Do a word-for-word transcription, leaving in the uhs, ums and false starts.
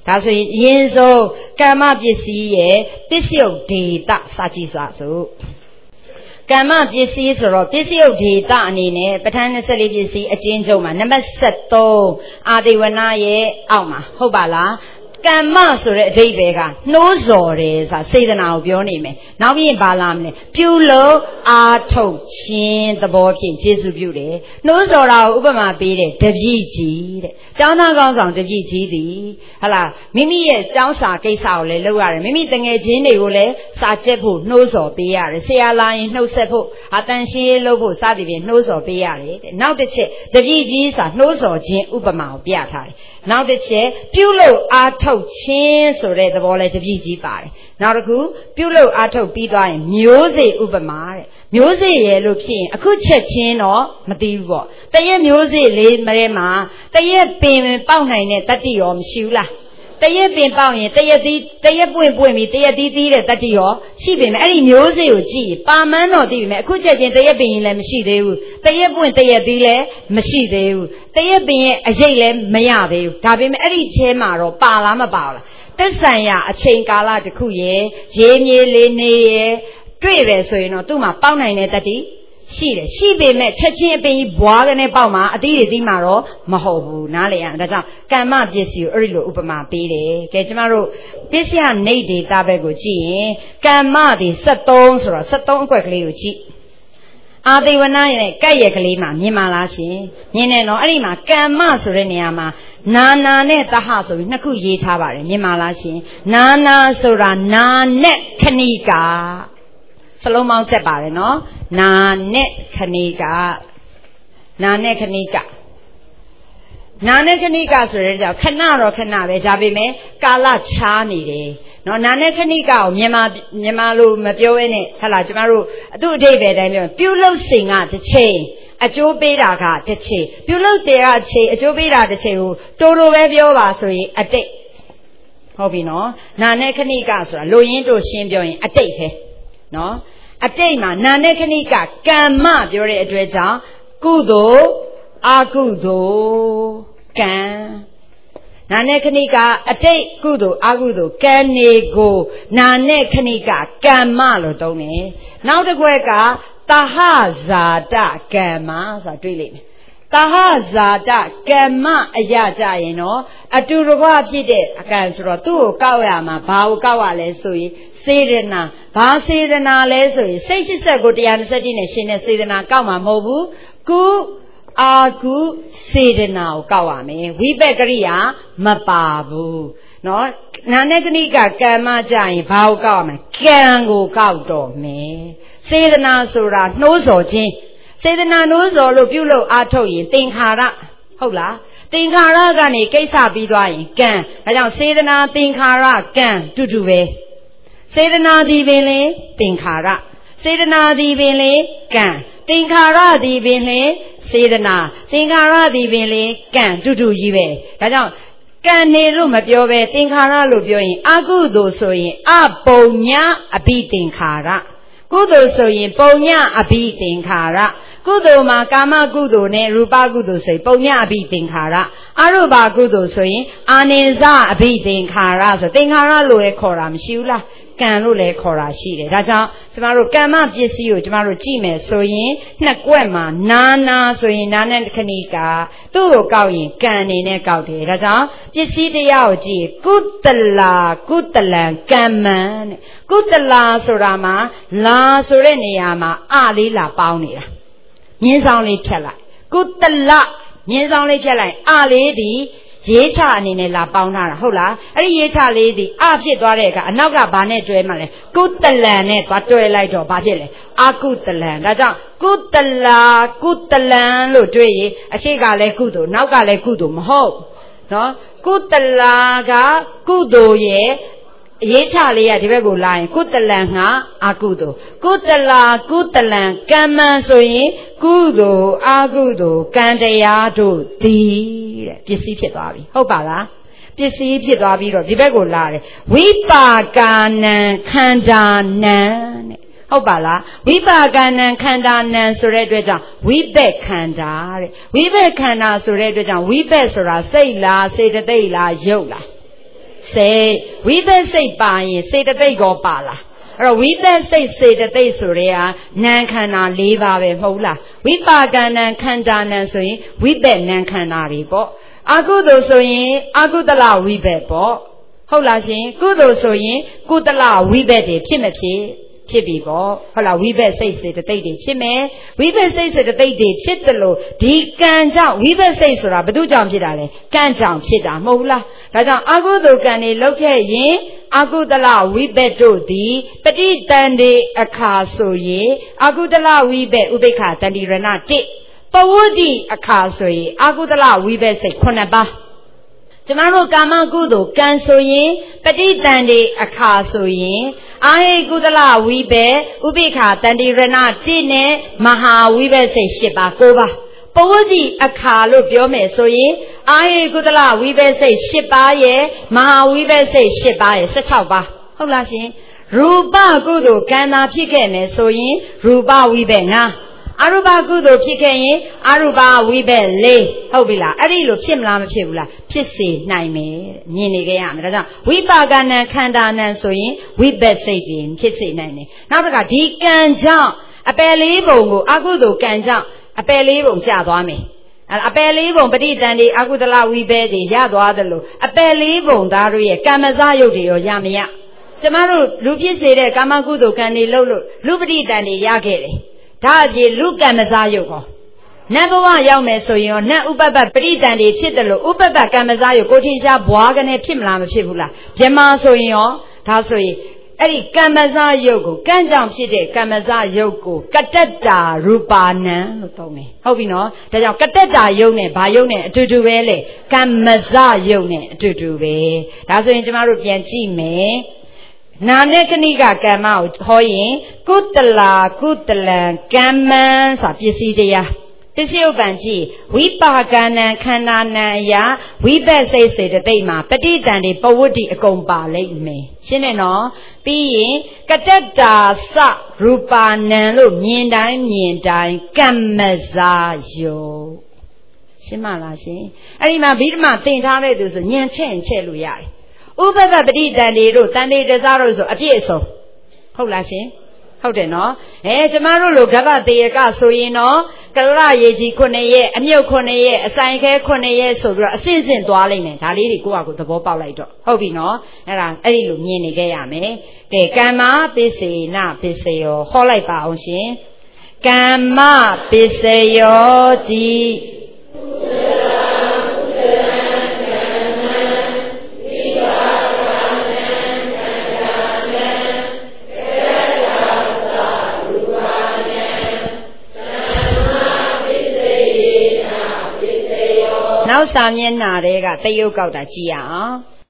ဒါဆိုရင်အရင်ဆုံးကမ္မပစ္စည်းရဲ့ပစ္စယုတ်ဒေတစာကြည့်စွာဆိုကမ္မပစ္စည်းဆိုတော့ပစ္စယုတ်ဒေတအနေနဲ့ပဋ္ဌာန်းနှစ်ဆယ့်လေးပစ္စည်းအကျဉ်းချုပ်မှာနံပါတ်ဆယ့်သုံးအာတိဝနာရဲ့အောက်မှာဟုတ်ပါလားကမ္မဆိုတဲ့အဓိပ္ပာယ်ကနှိုးဆော်တယ်ဆိုတာစေတနာကိုပြောနေမယ်နောက်ပြီးဘာလာမလဲပြုလို့အာထုတ်ခြင်းသဘောဖြင့်ကျေစုပြုတယ်နှိုးဆော်တာကိုဥပမာပေးတယ်တပည့်ကြီးတဲ့ကျောင်းသားကောင်းဆောင်တပည့်ကြီးသည်ဟလာမိမိရဲ့ကျောင်းစာကိစ္စကိုလည်းလုပ်ရတယ်မိမိတငယ်ချင်းတွေကိုလည်းစာကျက်ဖို့နှိုးဆော်ပေးရတယ်ဆရာလာရင်နှုတ်ဆက်ဖို့အတန်ရှင်းလုပ်ဖို့စသည်ဖြင့်နှိုးဆော်ပေးရတယ်တဲ့နောက်တစ်ချက်တပည့်ကြီးဆိုတာနှိုးဆော်ခြင်းဥပမာကိုပြထားတယ်နောက်တစ်ချက်ပြုလို့အာထုတ်ချင်းဆိုတဲ့သဘောလဲတပည့်ကြီးပါတယ်နောက်တစ်ခုပြုလို့အာထုတ်ပြီးသွားရင်မျိုးစေ့ဥပမာတဲ့မျိုးစေ့ရဲ့လို့ဖြစ်ရင်အခုချက်ချင်းတော့မသိဘူးပေါ့တရက်မျိုးစေ့လေးမထဲမှာတရက်ပင်ပေါက်နိုင်တဲ့တတ္တိရောမရှိဘူးလားတရက်ပင်ပေါက်ရင်တရက်သီးတရက်ပွင့်ပွင့်ပြီးတရက်သီးသီးတဲ့တတ္တိရောရှိပေမဲ့အဲ့ဒီမျိုးစေ့ကိုကြည့်ရင်ပါမန်းတော့သိပေမဲ့အခုချက်ချင်းတရက်ပင်ရင်လည်းမရှိသေးဘူးတရက်ပွင့်တရက်သီးလည်းမရှိသေးဘူးတရက်ပင်ရဲ့အရေးလည်းမရသေးဘူးဒါပေမဲ့အဲ့ဒီချဲမှာတော့ပါလားမပါလားသက်ဆိုင်ရာအချိန်ကာလတစ်ခုရဲ့ရေးမြေလေးနေရဲ့တွေ့တယ်ဆိုရင်တော့သူ့မှာပေါက်နိုင်တဲ့တတိရှိတယ်ရှိပေမဲ့ချက်ချင်းအပင်ကြီးဘွားကနေပေါက်မှာအသီးတွေသီးမှာတော့မဟုတ်ဘူးနားလည်ရအောင်ဒါကြောင့်ကမ္မပစ္စည်းကိုအဲ့ဒီလိုဥပမာပေးတယ်ကဲကျမတို့ပစ္စယနေဒေတာဘက်ကိုကြည့်ရင်ကမ္မဒီဆယ့်သုံးဆိုတော့ဆယ့်သုံးအကွက်ကလေးကိုကြည့်အာတိဝနာရဲ့ကဲ့ရဲ့ကလေးမှာမြင်ပါလားရှင်မြင်တယ်နော်အဲ့ဒီမှာကမ္မဆိုတဲ့နေရာမှာနာနာနဲ့တဟဆိုပြီးနှစ်ခုရေးထားပါတယ်မြင်ပါလားရှင်နာနာဆိုတာနာနဲ့ခဏိကာစလုံးပေါင်းချက်ပါတယ်နော်နာနဲ့ခဏိကာနာနဲ့ခဏိကာနာနဲ့ခဏိကာဆိုတဲ့ကြောင့်ခဏတော့ခဏပဲဒါပေမဲ့ကာလခြားနေတယ်နော်နာနဲ့ခဏိကာကိုမြန်မာမြန်မာလိုမပြောဘဲနဲ့ဟဲ့လားကျမတို့အတူအထိပ္ပယ်တိုင်းပြောပြုလုပ်စဉ်ကတစ်ချိန်အကျိုးပေးတာကတစ်ချိန်ပြုလုပ်တယ်ကချိန်အကျိုးပေးတာတစ်ချိန်ကိုတိုးတိုးပဲပြောပါဆိုရင်အတိတ်ဟုတ်ပြီနော်နာနဲ့ခဏိကာဆိုတာလိုရင်းတို့ရှင်းပြောရင်အတိတ်ပဲနော်အတိတ်မှာနာနဲ့ခဏိကကမ္မပြောတဲ့အတွက်ကြောင့်ကုသိုလ်အကုသိုလ်ကံနာနဲ့ခဏိကအတိတ်ကုသိုလ်အကုသိုလ်ကံနေကိုနာနဲ့ခဏိကကမ္မလို့သုံးတယ်နောက်တစ်ခွက်ကတဟဇာတကမ္မဆိုတာတွေ့လိမ့်မယ်တဟဇာတကမ္မအရာကြရင်တော့အတူတကွဖြစ်တဲ့အကံဆိုတော့သူ့ကိုကောက်ရမှာဘာကိုကောက်ရလဲဆိုရင်စေတနာဘာစေတနာလဲဆိုရင်စိတ်ရှိဆက်ကိုတရားနှစ်နဲ့ရှင်တဲ့စေတနာကောက်မှာမဟုတ်ဘူးကုအာကုစေတနာကိုကောက်ရမယ်ဝိပက်ကရိယာမပါဘူးနော်နာနဲ့ကဏိကကမ္မကြရင်ဘာကိုကောက်ရမလဲကံကိုကောက်တော့မယ်စေတနာဆိုတာနှိုးဆော်ခြင်းစေတနာနှိုးဆော်လို့ပြုလို့အားထုတ်ရင်သင်္ခါရဟုတ်လားသင်္ခါရကနေကိစ္စပြီးသွားရင်ကံဒါကြောင့်စေတနာသင်္ခါရကံတူတူပဲစေတနာသည်ပင်လေသင်္ခါရစေတနာသည်ပင်လေကံသင်္ခါရသည်ပင်လေစေတနာသင်္ခါရသည်ပင်လေကံတူတူကြီးပဲဒါကြောင့်ကံနေလို့မပြောပဲသင်္ခါရလို့ပြောရင်အကုသိုလ်ဆိုရင်အပုံညာအဘိသင်္ခါရကုသိုလ်ဆိုရင်ပုံညာအဘိသင်္ခါရကုသိုလ်မှာကာမကုသိုလ်နဲ့ရူပကုသိုလ်ဆိုရင်ပုံညာအဘိသင်္ခါရအရူပကုသိုလ်ဆိုရင်အာနိသအဘိသင်္ခါရဆိုသင်္ခါရလို့ရခေါ်တာမရှိဘူးလားကံလို့လည်းခေါ်တာရှိတယ်ဒါကြောင့်ကျမတို့ကမ္မပစ္စည်းကိုကျမတို့ကြည့်မယ်ဆိုရင်နှစ်ကွက်မှာနာနာဆိုရင်နာနဲ့ခဏိကာသူ့ကိုကောက်ရင်ကံအနေနဲ့ကောက်တယ်ဒါကြောင့်ပစ္စည်းတရားကိုကြည့်ကုတလာကုတလံကမ္မံတဲ့ကုတလာဆိုတာမှာလာဆိုတဲ့နေရာမှာအလေးလာပေါင်းနေတာမြင်းဆောင်လေးဖြတ်လိုက်ကုတလမြင်းဆောင်လေးဖြတ်လိုက်အလေးဒီရေးချအနေနဲ့လာပေါင်းထားတာဟုတ်လားအဲ့ဒီရေးချလေးဒီအဖြစ်သွားတဲ့အခါအနောက်ကဘာနဲ့တွဲမှလဲကုတလံနဲ့သွားတွဲလိုက်တော့ဘာဖြစ်လဲအကုတလံဒါကြောင့်ကုတလာကုတလံလို့တွဲရင်အရှိကလည်းကုသိုလ်နောက်ကလည်းကုသိုလ်မဟုတ်နော်ကုတလာကကုသိုလ်ရဲ့အရေးချလေးကဒီဘက်ကိုလာရင်ကုတလံငါအကုသိုလ်ကုတလာကုတလံကမ္မံဆိုရင်ကုသိုလ်အကုသိုလ်ကံတရားတို့သည်တဲ့ပစ္စည်းဖြစ်သွားပြီဟုတ်ပါလားပစ္စည်းဖြစ်သွားပြီးတော့ဒီဘက်ကိုလာတယ်ဝိပါကာနံခန္ဓာနံတဲ့ဟုတ်ပါလားဝိပါကနံခန္ဓာနံဆိုတဲ့အတွက်ကြောင့်ဝိဘက်ခန္ဓာတဲ့ဝိဘက်ခန္ဓာဆိုတဲ့အတွက်ကြောင့်ဝိဘက်ဆိုတာစိတ်လားစေတသိက်လားရုပ်လားစိတ်ဝိဘက်စိတ်ပါရင်စေတသိက်ကောပါလားအဲ့တော့ဝိဘက်စိတ်စေတသိက်ဆိုရဲဟာနာမ်ခန္ဓာ၄ပါးပဲမဟုတ်လားဝိပါကနံခန္ဓာနံဆိုရင်ဝိဘက်နာမ်ခန္ဓာတွေပေါ့အကုသိုလ်ဆိုရင်အကုသလဝိဘက်ပေါ့ဟုတ်လားရှင်ကုသိုလ်ဆိုရင်ကုသလဝိဘက်တွေဖြစ်မဖြစ်ဖြစ်ပြီပေါ့ဟုတ်လားဝိဘက်စိတ်စေတသိက်တွေဖြစ်မယ်ဝိဘက်စိတ်စေတသိက်တွေဖြစ်တယ်လို့ဒီကံကြောင့်ဝိဘက်စိတ်ဆိုတာဘယ်သူကြောင့်ဖြစ်တာလဲကံကြောင့်ဖြစ်တာမဟုတ်လားဒါကြောင့်အကုသိုလ်ကံတွေလုပ်ခဲ့ရင်အကုသလဝိဘက်တို့သည်ပဋိတန်တေအခါဆိုရင်အကုသလဝိဘက်ဥပိ္ပခာတန္တိရဏတစ်ပဝုဒ္ဓိအခါဆိုရင်အကုသလဝိဘက်စိတ်ခုနှစ်ပါးကျမတို့ကာမကုသိုလ်ကံဆိုရင်ပဋိတန်တေအခါဆိုရင်အာဟိကုသလဝိဘက်ဥပိ္ပခာတန္တိရဏတစ်နဲ့မဟာဝိဘက်စိတ်၈ပါး၉ပါးပဝုဒ္ဓိအခါလို့ပြောမယ်ဆိုရင်အာဟိကုသလဝိဘက်စိတ်၈ပါးရဲ့မဟာဝိဘက်စိတ်၈ပါးရဲ့၁၆ပါးဟုတ်လားရှင်ရူပကုသိုလ်ကံသာဖြစ်ခဲ့မယ်ဆိုရင်ရူပဝိဘက်၅အရူပကုသိုလ်ဖြစ်ခဲ့ရင်အရူပဝိဘက်၄ဟုတ်ပြီလားအဲ့ဒီလိုဖြစ်မလားမဖြစ်ဘူးလားဖြစ်စေနိုင်မယ်မြင်နေကြရမယ်ဒါကြောင့်ဝိပါကနံခန္ဓာနံဆိုရင်ဝိဘက်စိတ်ပြင်ဖြစ်စေနိုင်တယ်နောက်တစ်ခါဒီကံကြောင့်အပယ်လေးပုံကိုအကုသိုလ်ကံကြောင့်အပယ်လေးပုံကျသွားမယ်အပယ်လေးပုံပဋိတန်တေအကုသလဝိဘက်တွေရသွားတယ်လို့အပယ်လေးပုံသားတို့ရဲ့ကမ္မဇယုတ်တွေရောရမရကျမတို့လူဖြစ်စေတဲ့ကာမကုသိုလ်ကံတွေလုပ်လို့လူပဋိတန်တွေရခဲ့တယ်ဒါအပြင်လူကံမစားရုပ်ဟောနတ်ဘဝရောက်မယ်ဆိုရင်ရောနတ်ဥပပ္ပပရိတန်တွေဖြစ်တယ်လို့ဥပပ္ပကံမစားရုပ်ကိုထင်ရှားဘွားကနေဖြစ်မလားမဖြစ်ဘူးလားမြမဆိုရင်ရောဒါဆိုရင်အဲ့ဒီကံမစားရုပ်ကိုကံကြောင့်ဖြစ်တဲ့ကံမစားရုပ်ကိုကတ္တတာရူပါနံလို့သုံးတယ်ဟုတ်ပြီနော်ဒါကြောင့်ကတ္တတာရုပ်နဲ့ဘာရုပ်နဲ့အတူတူပဲလေကံမစားရုပ်နဲ့အတူတူပဲဒါဆိုရင်ကျမတို့ပြန်ကြည့်မယ်နာနဲ့ကဏိကကမ္မကိုဟောရင်ကုတလာကုတလံကမ္မံဆိုပစ္စည်းတရားပစ္စည်းဥပ္ပံကြည့်ဝိပါကနံခန္ဓာနံအရာဝိဘက်စိတ်စေတသိက်မှာပဋိတန်တွေပဝုဒ္ဓိအကုန်ပါလိမ့်မယ်ရှင်းတယ်နော်ပြီးရင်ကတ္တတာစရူပါနံလို့မြင်တိုင်းမြင်တိုင်းကမ္မဇာယောရှင်းမလားရှင်အဲ့ဒီမှာဗိဓမာသင်ထားတဲ့သူဆိုညံချက်ရင်ချက်လို့ရတယ်ဥပပပဋိတန်တွေတို့တန်တေတစားတို့ဆိုအပြည့်အစုံဟုတ်လားရှင်ဟုတ်တယ်နော်အဲကျမတို့လိုကဗ္ဗတေယကဆိုရင်တော့ကလရရေကြီးခုနှစ်ရက်အမြုပ်ခုနှစ်ရက်အဆိုင်ခဲခုနှစ်ရက်ဆိုပြီးတော့အစစ်စစ်သွားလိမ့်မယ်ဒါလေးတွေကိုယ့်အကူသဘောပေါက်လိုက်တော့ဟုတ်ပြီနော်အဲ့ဒါအဲ့ဒီလိုမြင်နေခဲ့ရမယ်ကဲကမ္မပစ္စေနပစ္စယောဟောလိုက်ပါအောင်ရှင်ကမ္မပစ္စယောတိနောက်စာမျက်နှာတွေကတရုပ်ကောက်တာကြည့်ရအောင်